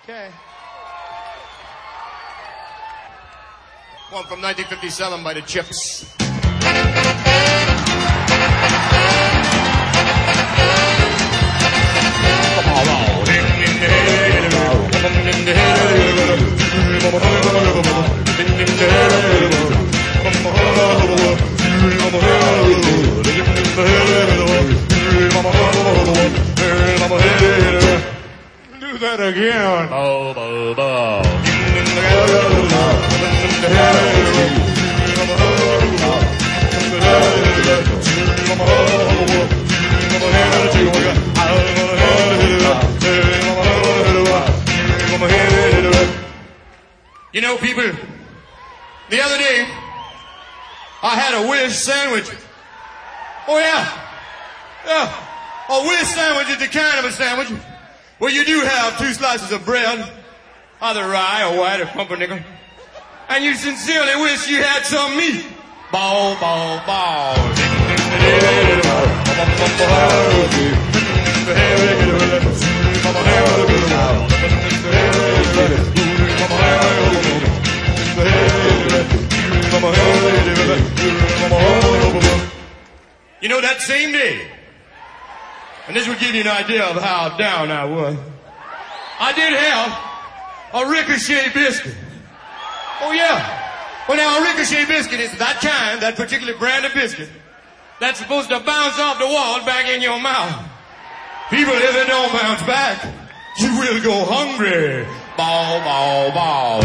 Okay. One from 1957 by the Chips. Do that again. Bow, bow, bow. You know, people, the other day, I had a Willis sandwich. Oh, yeah. Yeah. A Willis sandwich is the kind of a sandwich where you do have 2 slices of bread, either rye or white or pumpernickel, and you sincerely wish you had some meat. Bow, bow, bow. You know, that same day, and this will give you an idea of how down I was, I did have a Ricochet biscuit. Oh, yeah. Well, now, a Ricochet biscuit is that kind, that particular brand of biscuit, that's supposed to bounce off the wall back in your mouth. People, if it don't bounce back, you will go hungry. Bow, bow, bow.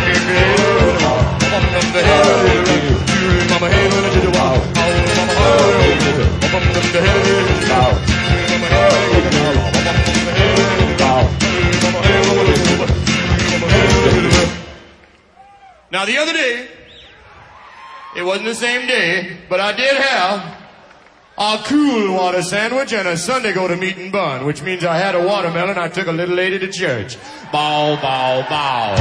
Now, the other day, it wasn't the same day, but I did have a cool water sandwich and a Sunday go to meat and bun, which means I had a watermelon. I took a little lady to church. Bow, bow, bow.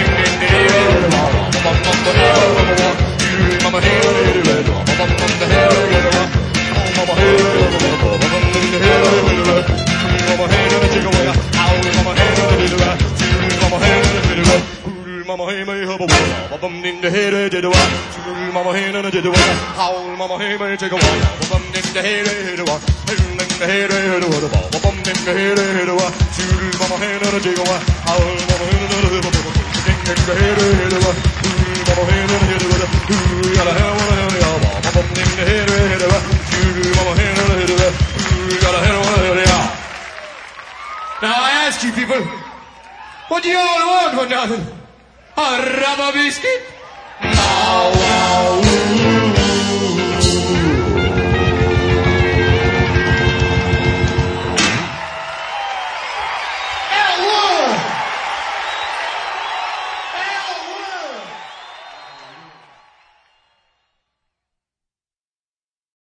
Mama hey may have a wah, bum in the head did a wah. Mama hey na did a wah. Howl mama hey may take a wah, bum in the head did a wah. In the head did a wah, bum in the head did a wah. Mama hey na did a wah. Howl mama hey na did a wah. In the head did a wah. Mama hey na did a wah. Gotta have one bum in the head did a wah. Mama hey na did a wah. Gotta have one. Now I ask you people, what do you all want for nothing? A rubber biscuit? Now, now.